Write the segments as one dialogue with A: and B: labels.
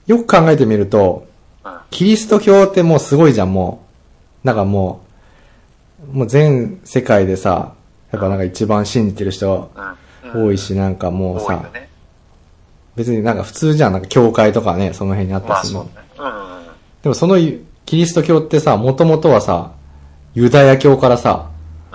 A: よく考えてみると、キリスト教ってもうすごいじゃん、もう。なんかもう全世界でさ、やっぱなんか一番信じてる人多いし、なんかもうさ、別になんか普通じゃん、なんか教会とかね、その辺にあったりするの。でもそのキリスト教ってさ、もともとはさ、ユダヤ教からさ、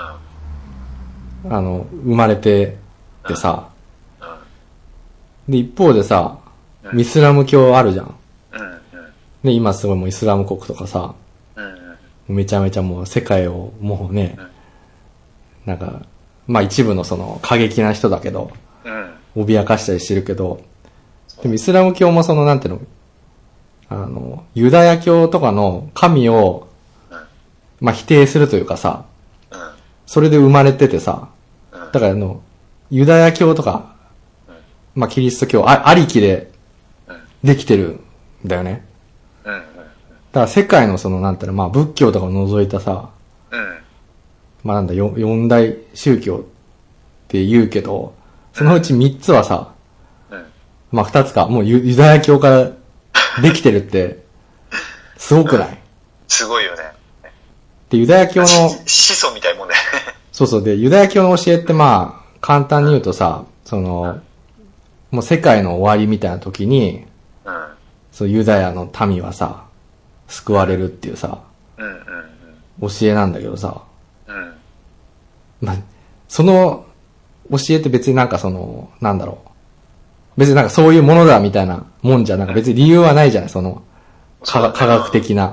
A: 生まれててさ、で、一方でさ、イスラム教あるじゃん。で、今すごいもうイスラム国とかさ、めちゃめちゃもう世界をもうね、なんか、まあ一部のその過激な人だけど、脅かしたりしてるけど、でもイスラム教もそのなんていうの、ユダヤ教とかの神を、まあ否定するというかさ、それで生まれててさ、だからユダヤ教とか、まあキリスト教ありきでできてるんだよね。だから世界のそのなんていうの、まあ仏教とかを除いたさ、まあなんだ、四大宗教って言うけど、そのうち三つはさ、まあ二つか、もうユダヤ教からできてるって、すごくない？
B: すごいよね。
A: で、ユダヤ教の、
B: 始祖みたいもんね。
A: そうそう、で、ユダヤ教の教えってまあ、簡単に言うとさ、もう世界の終わりみたいな時に、そうユダヤの民はさ、救われるっていうさ、教えなんだけどさ、まあ、その教えって別になんかなんだろう。別になんかそういうものだみたいなもんじゃ、なんか別に理由はないじゃない、科学的な。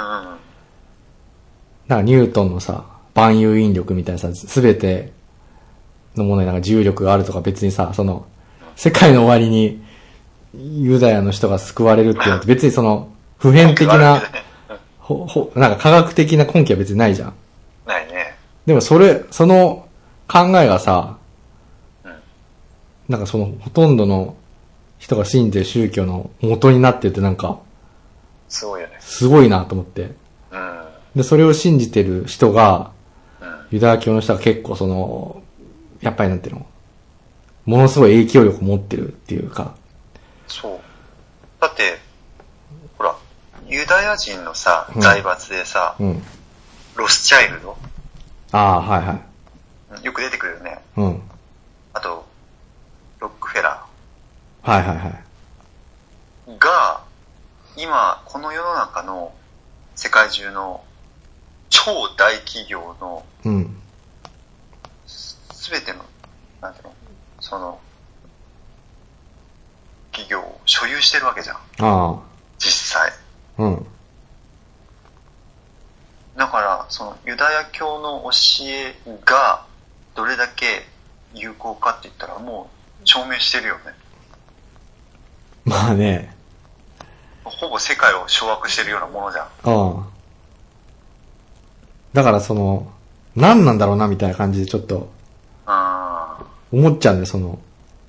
A: なんかニュートンのさ、万有引力みたいなさ、すべてのものになんか重力があるとか別にさ、世界の終わりにユダヤの人が救われるっていうのって別に普遍的な、なんか科学的な根拠は別にないじゃん。
B: ないね。
A: でもその考えがさ、なんかほとんどの人が信じてる宗教の元になっててなんか、
B: すごいよね。
A: すごいなと思って。で、それを信じてる人が、ユダヤ教の人が結構やっぱりなんていうの、ものすごい影響力を持ってるっていうか。
B: そう。だって、ほら、ユダヤ人のさ、財閥でさ、ロスチャイルド。
A: ああ、はいはい。
B: よく出てくるよね。あと、ロックフェラ
A: ー。はいはいはい。
B: が、今、この世の中の世界中の超大企業の、すべての、なんていうの、企業を所有してるわけじゃん。実際。だから、ユダヤ教の教えがどれだけ有効かって言ったらもう証明してるよね。
A: まあね。
B: ほぼ世界を掌握してるようなものじゃん。
A: だから何なんだろうなみたいな感じでちょっと、思っちゃうんだよ、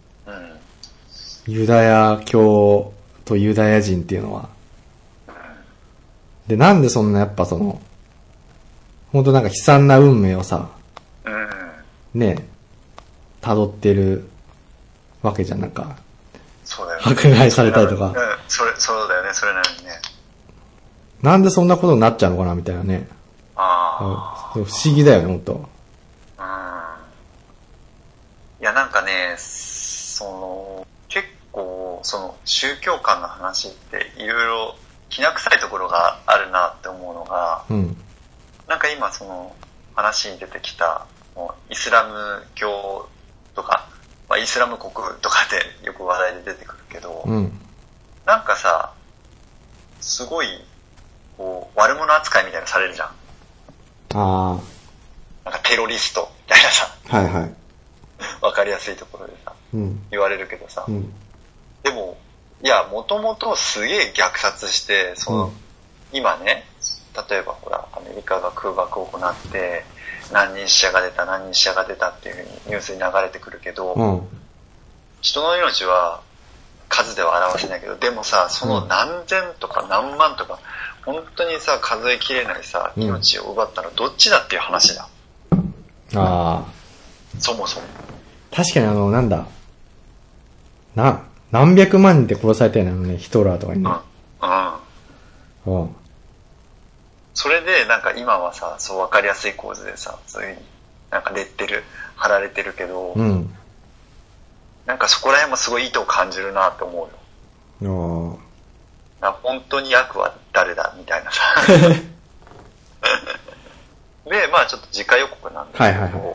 A: ユダヤ教とユダヤ人っていうのは。で、なんでそんなやっぱ本当なんか悲惨な運命をさ、ね、辿ってるわけじゃん、なんか。
B: そうだよね。
A: 迫害されたりとか。
B: そうだよね、それなのにね。
A: なんでそんなことになっちゃうのかなみたいなね。不思議だよね、ほんと。
B: いや、なんかね、結構、宗教観の話っていろいろきな臭いところがあるなって思うのが、なんか今話に出てきた、イスラム教とか、まあ、イスラム国とかでよく話題で出てくるけど、なんかさ、すごい、悪者扱いみたいなのされるじゃん。なんかテロリストみたいなさ。
A: はいはい。
B: わかりやすいところでさ、言われるけどさ。でも、いや、もともとすげえ虐殺して、今ね、例えばほら、アメリカが空爆を行って、何人死者が出たっていうふうにニュースに流れてくるけど、人の命は数では表せないけど、でもさ、何千とか何万とか、本当にさ、数えきれないさ、命を奪ったのどっちだっていう話だ。そもそも。
A: 確かになんだ。 何百万人って殺されたよね、ヒトラーとかにね。
B: うん。それで、なんか今はさ、そう分かりやすい構図でさ、そういう、なんかレッテル貼られてるけど、うん。なんかそこら辺もすごい意図を感じるなって思うよ。本当に悪は誰だみたいなさ。で、まあちょっと次回予告なんですけど、はいはいはい、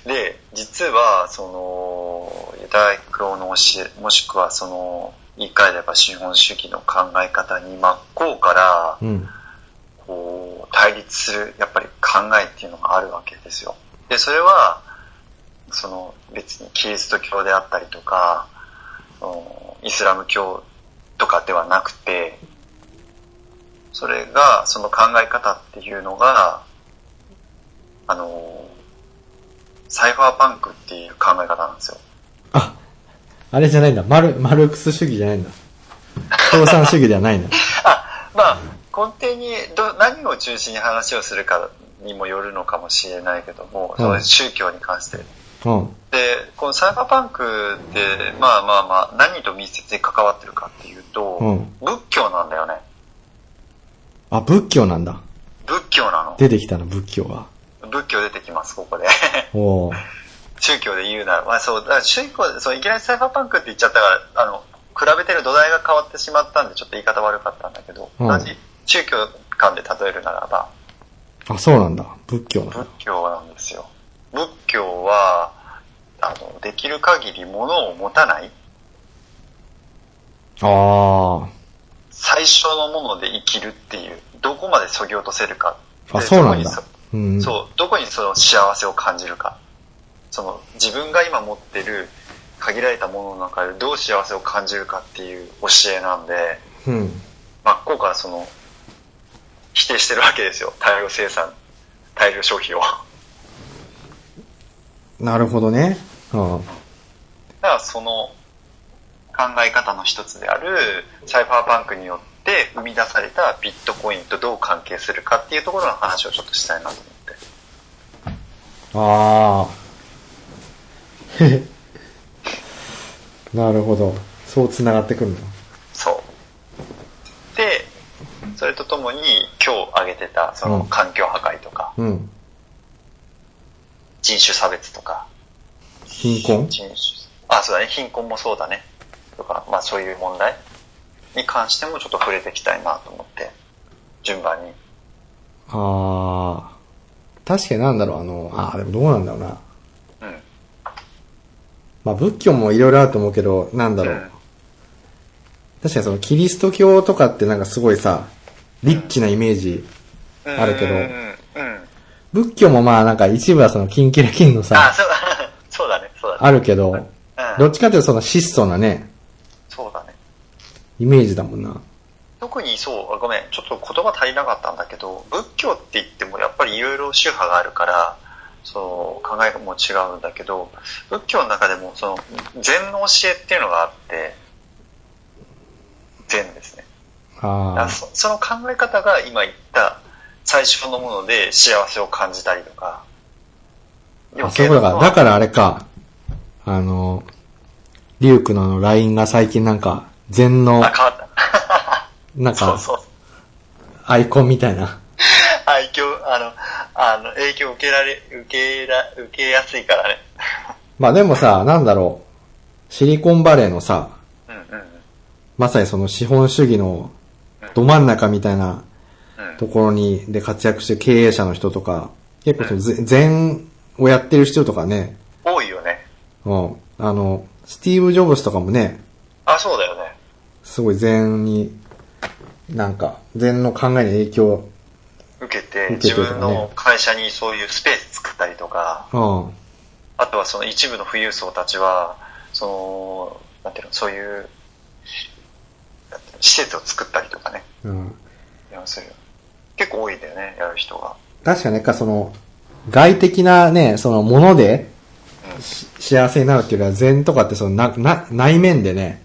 B: で、実は、その、ユダヤ教の教え、もしくはその、言い換えれば資本主義の考え方に真っ向から、うん、こう、対立する、やっぱり考えっていうのがあるわけですよ。で、それは、その、別にキリスト教であったりとか、イスラム教とかではなくて、それが、その考え方っていうのが、サイファーパンクっていう考え方なんですよ。
A: あれじゃないんだ。マルクス主義じゃないんだ。共産主義ではないんだ。
B: まあ、根底に何を中心に話をするかにもよるのかもしれないけども、その宗教に関して。うん、で、このサイファーパンクって、まあ、何と密接に関わってるかっていうと、うん、仏教なんだよね。
A: 仏教なんだ。
B: 仏教なの。
A: 出てきたの、仏教が。
B: 仏教出てきます、ここで。宗教で言うなら、まあそう、だから宗教、そう、いきなりサイファーパンクって言っちゃったから、比べてる土台が変わってしまったんで、ちょっと言い方悪かったんだけど、同じ宗教観で例えるならば。
A: そうなんだ。仏教なんだ。
B: 仏教なんですよ。仏教は、できる限り物を持たない。最初のもので生きるっていう、どこまで削ぎ落とせるか。
A: そうなんだ。
B: そう、どこにその幸せを感じるか。その自分が今持ってる限られたものの中でどう幸せを感じるかっていう教えなんで、うん、真っ向からその否定してるわけですよ。大量生産、大量消費を。
A: なるほどね。
B: だからその考え方の一つであるサイファーパンクによって生み出されたビットコインとどう関係するかっていうところの話をちょっとしたいなと思って。
A: なるほど。そう繋がってくるの。
B: そう。で、それとともに今日挙げてたその環境破壊とか、うん、人種差別とか、
A: 貧困？
B: そうだね。貧困もそうだね。とか、まあそういう問題に関してもちょっと触れていきたいなと思って、順番に。
A: 確かになんだろう、でもどうなんだろうな。まあ仏教もいろいろあると思うけど、なんだろう。確かにそのキリスト教とかってなんかすごいさ、リッチなイメージあるけど、仏教もまあなんか一部はそのキンキラキンのさ、
B: そうだね。
A: あるけど、どっちかというとその質素なね、
B: そうだね。
A: イメージだもんな。
B: 特にごめん、ちょっと言葉足りなかったんだけど、仏教って言ってもやっぱりいろいろ宗派があるから、考えも違うんだけど、仏教の中でもその禅の教えっていうのがあって、禅ですね。その考え方が今言った最初のもので幸せを感じたりとか。
A: そういうことか。だからあれか、リュウクの LINE が最近なんか禅の、
B: 変わった。
A: なんか、アイコンみたいな。
B: 影響受けやすいからね。
A: まあでもさ、なんだろう、シリコンバレーのさ、まさにその資本主義のど真ん中みたいなところで活躍してる経営者の人とか、結構その禅をやってる人とかね。
B: 多いよね。
A: スティーブ・ジョブズとかもね。
B: そうだよね。
A: すごい禅に、なんか、禅の考えに影響を
B: 受けて、自分の会社にそういうスペース作ったりとか、あとはその一部の富裕層たちは、なんていうの、そういう施設を作ったりとかね。結構多いんだよね、やる人が。
A: 確かに外的なね、そのもので、幸せになるっていうよりは、禅とかって内面でね、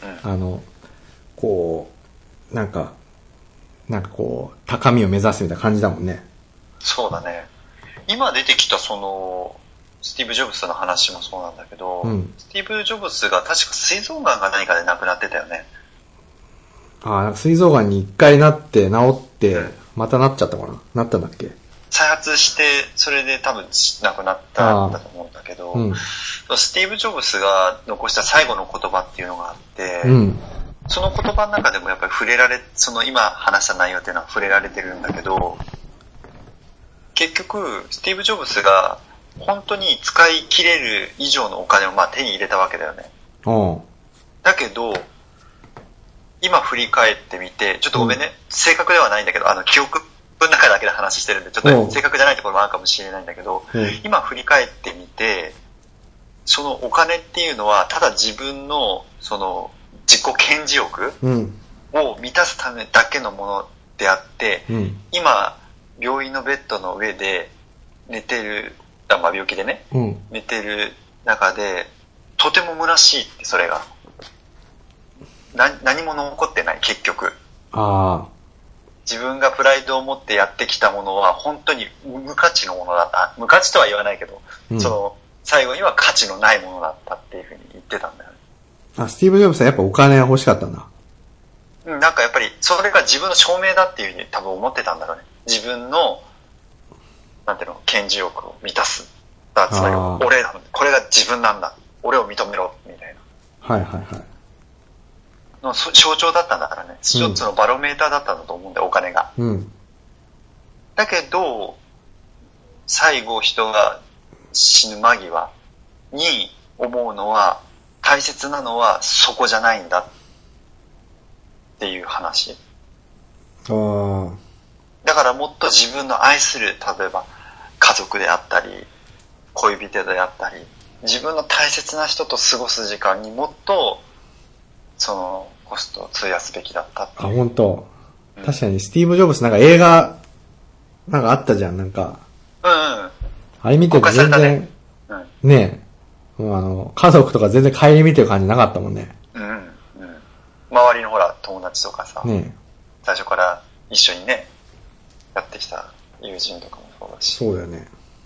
A: なんかこう、高みを目指すみたいな感じだもんね。
B: そうだね。今出てきたスティーブ・ジョブズの話もそうなんだけど、スティーブ・ジョブズが確か膵臓がんが何かで亡くなってたよね。
A: なんか膵臓がんに一回なって治って、またなっちゃったかな。なったんだっけ。
B: 再発して、それで多分亡くなったんだと思うんだけど、スティーブ・ジョブズが残した最後の言葉っていうのがあって、その言葉の中でもやっぱりその今話した内容っていうのは触れられてるんだけど、結局、スティーブ・ジョブズが本当に使い切れる以上のお金を手に入れたわけだよね。だけど、今振り返ってみて、ちょっとごめんね、正確ではないんだけど、記憶の中だけで話してるんで、ちょっと正確じゃないところもあるかもしれないんだけど、今振り返ってみて、そのお金っていうのは、ただ自分の、その、自己顕示欲を満たすためだけのものであって、今、病院のベッドの上で寝てる、病気でね、寝てる中で、とても虚しいって、それが。何も残ってない、結局。自分がプライドを持ってやってきたものは本当に無価値のものだった。無価値とは言わないけど、その最後には価値のないものだったっていうふうに言ってたんだよね。
A: スティーブ・ジョブズはやっぱお金が欲しかったんだ。
B: なんかやっぱりそれが自分の証明だっていうふうに多分思ってたんだろうね。自分の、なんていうの、顕示欲を満たす。つまり、俺だ、これが自分なんだ。俺を認めろ、みたいな。の象徴だったんだからね。一つのバロメーターだったんだと思うんだよ、お金が。だけど、最後人が死ぬ間際に思うのは、大切なのはそこじゃないんだっていう話。だからもっと自分の愛する、例えば家族であったり、恋人であったり、自分の大切な人と過ごす時間にもっと、そのコストを費やすべきだったっていう。
A: 本当。確かにスティーブ・ジョブズなんか映画、なんかあったじゃん、なんか。あれ見てて全然、ねえ、家族とか全然帰り見てる感じなかったもんね。
B: 周りのほら、友達とかさ、最初から一緒にね、やってきた友人とかもそうだし。
A: そうだよね。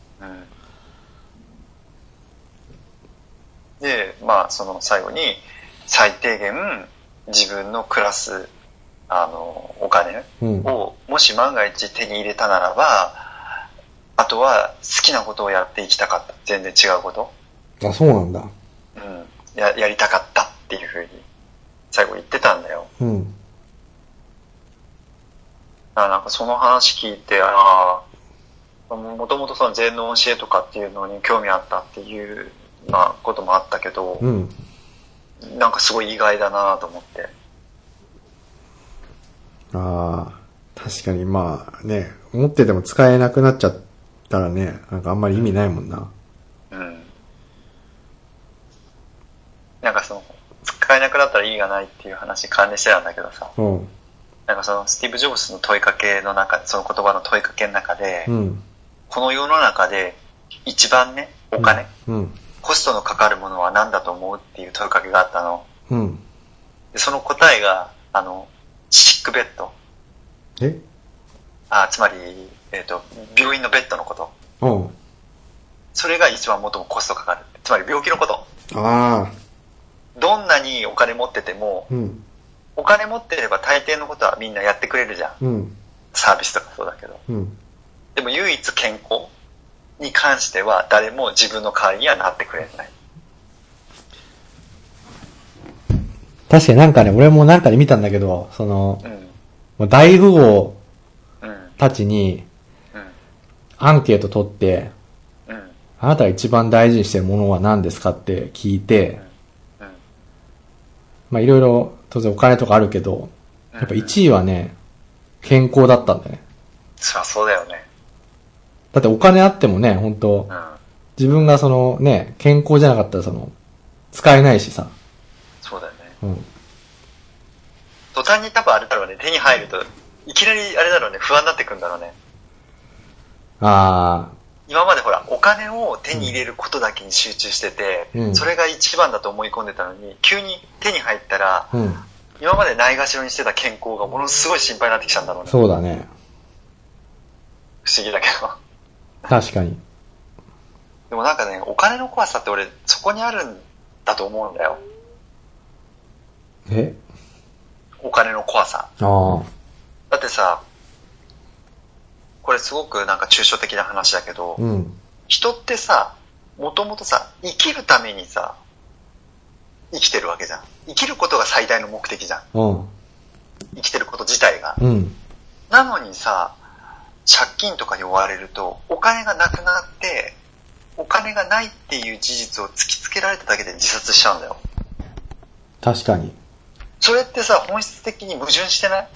B: で、その最後に、最低限自分の暮らす、お金を、もし万が一手に入れたならば、あとは好きなことをやっていきたかった。全然違うこと。
A: そうなんだ。
B: やりたかったっていうふうに、最後言ってたんだよ。なんかその話聞いて、もともとその禅の教えとかっていうのに興味あったっていう、こともあったけど、なんかすごい意外だなと思って。
A: 確かにね、思ってても使えなくなっちゃったらね、なんかあんまり意味ないもんな。
B: なんかその、使えなくなったら意味がないっていう話関連してたんだけどさ、なんかそのスティーブ・ジョブズの問いかけの中で、その言葉の問いかけの中で、この世の中で一番ね、お金、コストのかかるものは何だと思うっていう問いかけがあったの。でその答えが、シックベッド。つまり、病院のベッドのこと。それが一番最もコストかかる。つまり病気のこと。どんなにお金持ってても、お金持ってれば大抵のことはみんなやってくれるじゃん。サービスとかそうだけど。でも唯一健康に関しては誰も自分の代わりにはなってくれない。
A: 確かになんかね、俺もなんかで見たんだけど、その、大富豪たちに、アンケート取って、あなたが一番大事にしてるものは何ですかって聞いて、いろいろ当然お金とかあるけど、やっぱ1位はね、健康だったんだよね。
B: そうだよね。
A: だってお金あってもね、本当、自分がそのね、健康じゃなかったら使えないしさ。
B: そうだよね。途端に多分あれだろうね、手に入ると、いきなりあれだろうね、不安になってくるんだろうね。今までほら、お金を手に入れることだけに集中してて、それが一番だと思い込んでたのに、急に手に入ったら、今までないがしろにしてた健康がものすごい心配になってきたんだろうね。
A: そうだね。
B: 不思議だけど。
A: 確かに。
B: でもなんかね、お金の怖さって俺、そこにあるんだと思うんだよ。お金の怖さ。だってさ、これすごくなんか抽象的な話だけど、人ってさ、もともとさ、生きるためにさ、生きてるわけじゃん。生きることが最大の目的じゃん。生きてること自体が。なのにさ、借金とかに追われると、お金がなくなって、お金がないっていう事実を突きつけられただけで自殺しちゃうんだよ。
A: 確かに。
B: それってさ、本質的に矛盾してない？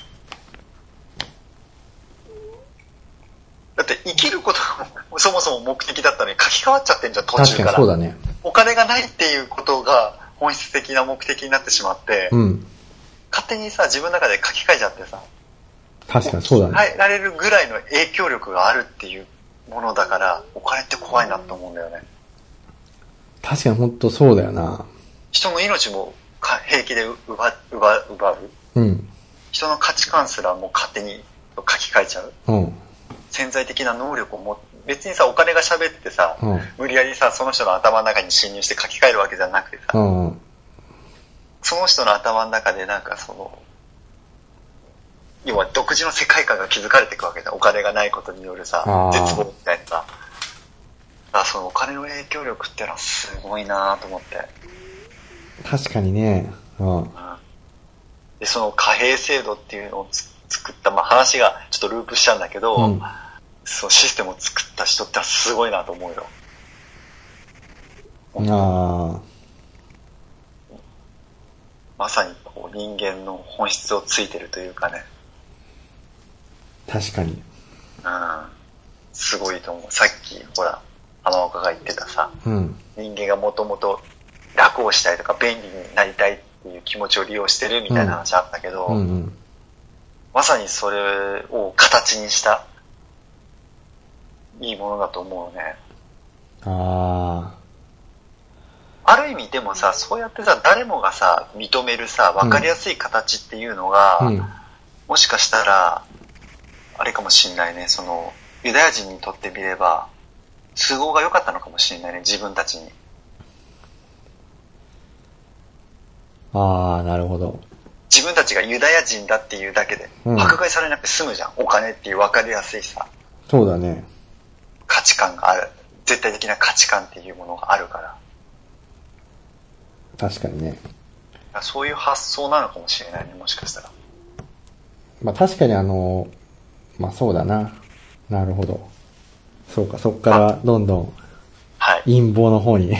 B: だって生きることがそもそも目的だったのに書き換わっちゃってんじゃん、途中から。
A: 確かにそうだね。
B: お金がないっていうことが本質的な目的になってしまって、勝手にさ、自分の中で書き換えちゃってさ、
A: 確かにそうだね。
B: 変えられるぐらいの影響力があるっていうものだから、お金って怖いなと思うんだよね。
A: 確かに本当そうだよな。
B: 人の命も平気で奪う。人の価値観すらもう勝手に書き換えちゃう。潜在的な能力を別にさ、お金が喋ってさ、無理やりさ、その人の頭の中に侵入して書き換えるわけじゃなくてさ、その人の頭の中でなんか要は独自の世界観が築かれていくわけだ。お金がないことによるさ、絶望みたいなさ。だからそのお金の影響力っていうのはすごいなと思って。確
A: かにね。
B: で、その貨幣制度っていうのを作った、話がちょっとループしちゃうんだけど、そのシステムを作った人ってすごいなと思うよ。まさにこう人間の本質をついてるというかね。
A: 確かに。
B: すごいと思う。さっきほら浜岡が言ってたさ、人間がもともと楽をしたいとか便利になりたいっていう気持ちを利用してるみたいな話あったけど、まさにそれを形にしたいいものだと思うよね。ある意味でもさ、そうやってさ、誰もがさ、認めるさ、わかりやすい形っていうのが、もしかしたら、あれかもしんないね、ユダヤ人にとってみれば、都合が良かったのかもしれないね、自分たちに。
A: なるほど。
B: 自分たちがユダヤ人だっていうだけで、迫害されなくて済むじゃん。お金っていう分かりやすいさ。
A: そうだね。
B: 価値観がある。絶対的な価値観っていうものがあるから。
A: 確かにね。
B: そういう発想なのかもしれないね、もしかしたら。
A: 確かにそうだな。なるほど。そうか、そっからどんどん、陰謀の方に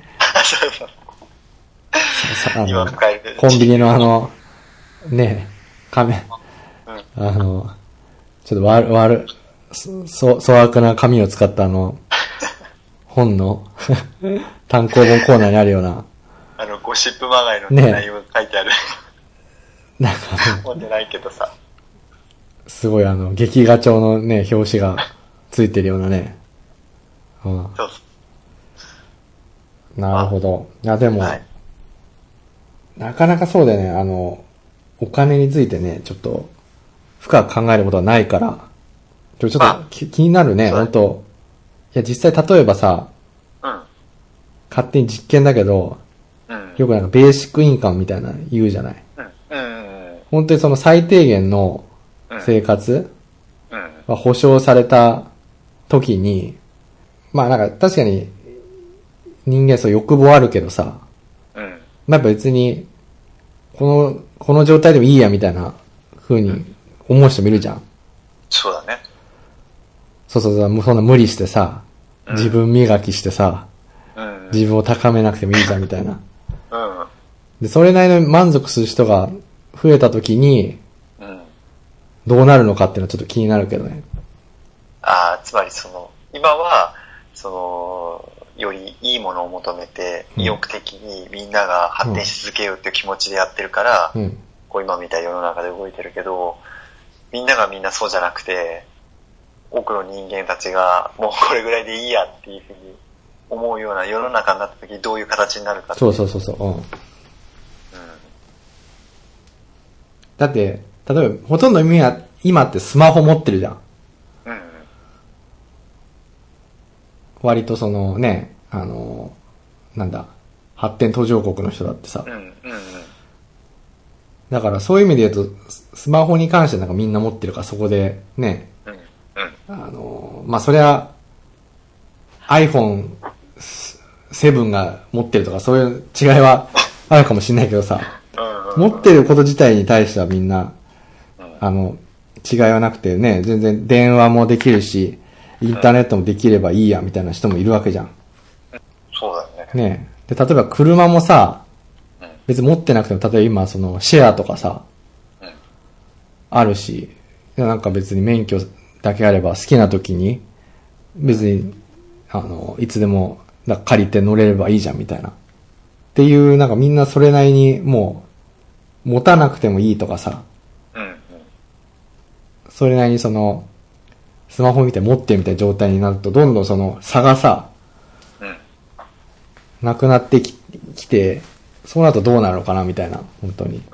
A: コンビニのね、ちょっと粗悪な紙を使った本の単行本コーナーにあるような。
B: ゴシップまがいの内容が書いてある。
A: なんか
B: 持ってないけどさ。
A: すごい劇画調のね、表紙がついてるようなね。なるほど。でも、なかなかそうだよね。お金についてね、ちょっと、深く考えることはないから、ちょっと気になるね、本当いや、実際例えばさ、勝手に実験だけど、よくなんかベーシックインカムみたいな言うじゃない。本当にその最低限の生活が保障された時に、なんか確かに人間そう欲望あるけどさ、やっぱ別にこの状態でもいいやみたいな風に思う人もいるじゃん。
B: そうだね。
A: そう、そんな無理してさ、自分磨きしてさ、自分を高めなくてもいいじゃんみたいな。で、それなりの満足する人が増えた時に、どうなるのかっていうのはちょっと気になるけどね。
B: つまり今は、よりいいものを求めて、意欲的にみんなが発展し続けようっていう気持ちでやってるから、こう今みたいな世の中で動いてるけど、みんながみんなそうじゃなくて、多くの人間たちがもうこれぐらいでいいやっていうふうに思うような世の中になった時どういう形になるか。
A: そう。だって、例えばほとんど今ってスマホ持ってるじゃん。 割とそのね、なんだ、発展途上国の人だってさ。だからそういう意味で言うと、スマホに関してなんかみんな持ってるからそこでね、まあ、そりゃ、iPhone7 が持ってるとかそういう違いはあるかもしれないけどさ、持ってること自体に対してはみんな、違いはなくてね、全然電話もできるし、インターネットもできればいいやみたいな人もいるわけじゃん。
B: そうだよね。
A: ね。で、例えば車もさ、別に持ってなくても、例えば今そのシェアとかさ、あるし、なんか別に免許だけあれば好きな時に、別に、いつでも借りて乗れればいいじゃんみたいな。っていう、なんかみんなそれなりにもう、持たなくてもいいとかさ、それなりにその、スマホ見て持ってるみたいな状態になると、どんどんその差がさ、なくなってきて、そうなるとどうなるのかなみたいな、本当に。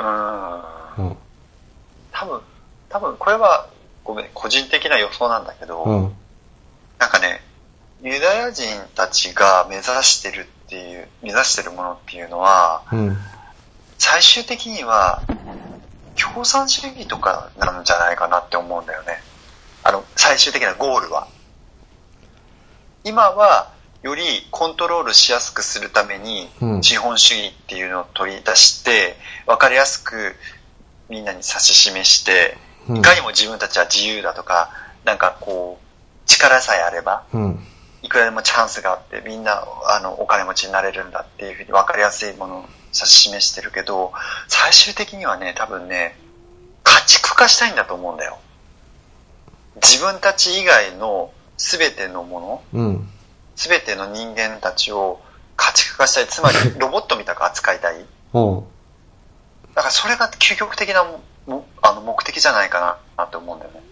B: 多分これは、ごめん、個人的な予想なんだけど、なんかね、ユダヤ人たちが目指してるものっていうのは、最終的には、共産主義とかなんじゃないかなって思うんだよね。最終的なゴールは。今は、よりコントロールしやすくするために、資本主義っていうのを取り出して、わかりやすくみんなに指し示して、いかにも自分たちは自由だとか、なんかこう、力さえあれば、いくらでもチャンスがあって、みんな、お金持ちになれるんだっていうふうにわかりやすいものを指し示してるけど、最終的にはね、多分ね、家畜化したいんだと思うんだよ。自分たち以外の全てのもの、全ての人間たちを家畜化したい。つまりロボットみたく扱いたい。だからそれが究極的な目的じゃないかなって思うんだよね。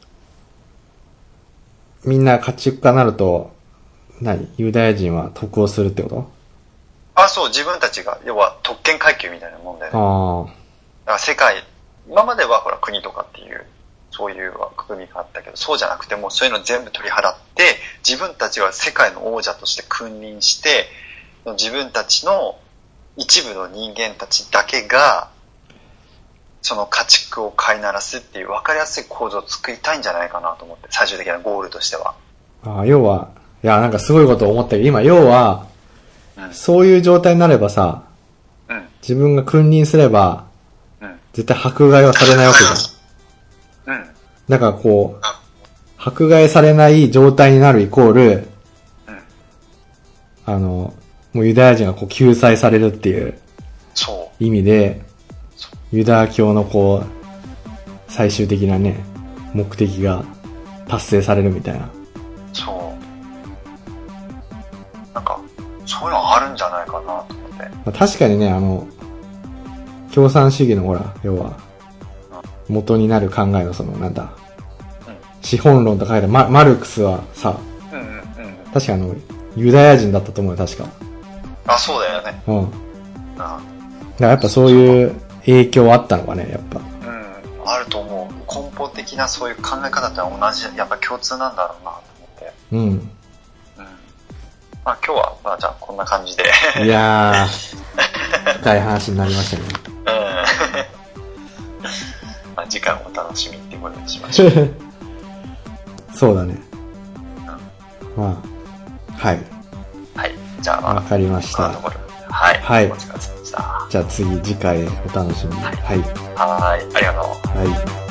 A: みんな家畜化なると、ユダヤ人は得をするってこと？
B: そう、自分たちが、要は特権階級みたいなもんだよね。だから世界、今まではほら国とかっていう、そういう枠組みがあったけど、そうじゃなくてもうそういうの全部取り払って、自分たちが世界の王者として君臨して、自分たちの一部の人間たちだけが、その家畜を飼いならすっていう分かりやすい構造を作りたいんじゃないかなと思って、最終的なゴールとしては。
A: 要は、いや、なんかすごいことを思ったけど、今、要は、そういう状態になればさ、自分が君臨すれば、絶対迫害はされないわけじゃん。だからこう、迫害されない状態になるイコール、もうユダヤ人がこう救済されるっていう意味で、ユダヤ教のこう、最終的なね、目的が達成されるみたいな。
B: なんか、そういうのあるんじゃないかなと思って。
A: 確かにね、共産主義のほら、要は、元になる考えのその、なんだ、資本論と書いてマルクスはさ、確かユダヤ人だったと思うよ、確か。
B: そうだよね。
A: だからやっぱそういう影響あったのかね、やっぱ。
B: あると思う。根本的なそういう考え方って同じ、やっぱ共通なんだろうなと思って。まあ今日は、じゃあこんな感じで。
A: いやー、深い話になりましたね。
B: まあ次回もお楽しみっていうことにしましょう。
A: そうだね。まあ、はい。
B: じゃあ、
A: わかりました。
B: はい。お疲れ様でした。
A: じゃあ次回お楽しみに。はい。
B: ありがとう。
A: はい。